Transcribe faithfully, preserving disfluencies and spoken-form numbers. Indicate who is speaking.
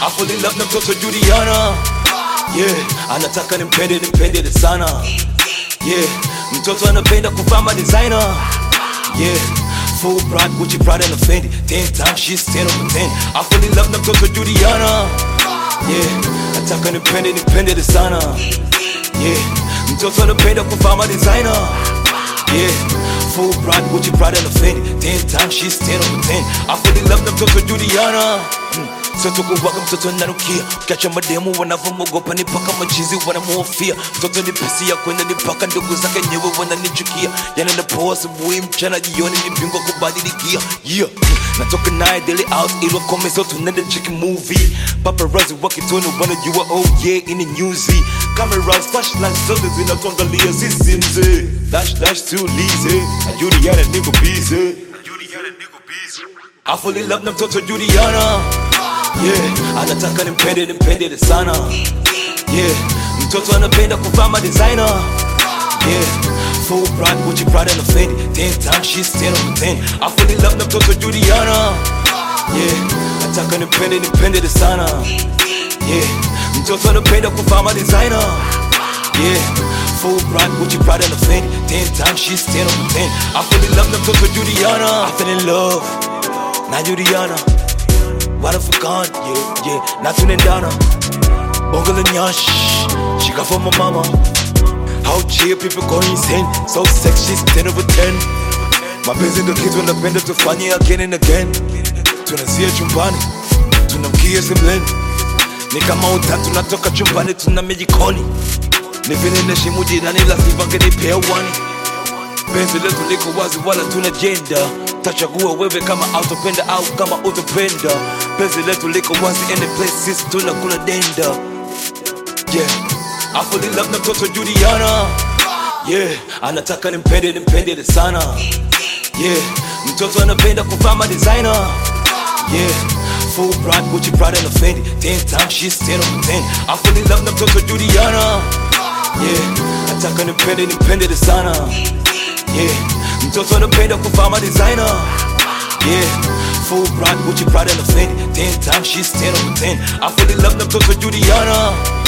Speaker 1: I fall in love na mtoto Juliana. Yeah, anataka nimpende nimpende sana. Yeah, mtoto anapenda kuvaa ma designer. Yeah, full brand, Gucci, Prada and Fendi. Ten times she's ten over ten. I fall in love na mtoto Juliana. Yeah, anataka nimpende nimpende sana. Yeah, mtoto anapenda kuvaa ma designer. Yeah, full brand, Gucci, Prada and Fendi. Ten times she's ten over ten. I fall in love na mtoto Juliana. hmm. Mtoto kuwaka mtoto nanukia. Ukiacha mademu wanavyomogopa ni paka machizi wanamuhofia. Mtoto ni pesi ya kwenda ni paka ndugu zake nyewe wananichukia. Yana napoa asubuhi mchana jioni ni bingwa kubadilikia. Yeah, natoka naye daily out ilo kome so tunaenda chicken movie. Paparazzi wakitoni wanajua oh yeah in the newsy. Cameras, flashlights, zote zinatuangalia sisi mzee. Dash dash too lazy. Na Juliana niko busy. I fall in love na mtoto Juliana. Yeah, anataka nimpende nimpende sana. Yeah, mtoto anapenda kuvaa ma designer. Yeah, full brand, Gucci, Prada and Fendi. Ten times she's ten over ten. I fall in love na mtoto Juliana. Yeah, anataka nimpende nimpende sana. Yeah, mtoto anapenda kuvaa ma designer. Yeah, full brand, Gucci, Prada and Fendi. Ten times she's ten over ten. I fall in love na mtoto Juliana. I fell in love na Juliana. What if I can't, yeah, yeah, not tunaendana. Bongo la nyash, she got from my mama. How cheer people go insane, so sexy, ten over ten. Mapenzi ndo kitu napenda tufanye again and again. Tunazia chumbani, tunamkia sembleni. Ni kama utatu tunatoka chumbani, tunamia jikoni. Ni vile neshimu jirani lazima ngenipea wani. Penzi letu liko wazi wala tuna jenda. Tachagua wewe kama autopenda au kama utopenda. Penzi letu liko wazi any place sisi tunakula denda. Yeah, I fall in love na mtoto Juliana. Yeah, anataka nimpende nimpende sana. Yeah, mtoto anapenda kuvaa ma designer. Yeah, full brand, Gucci, Prada and Fendi. Ten times she's ten over ten. I fall in love na mtoto Juliana. Yeah, anataka nimpende nimpende sana. Yeah, mtoto anapenda kuvaa ma designer. Yeah, full brand, Gucci, Prada and Fendi. Ten times she's ten over ten. I fall in love na mtoto Juliana.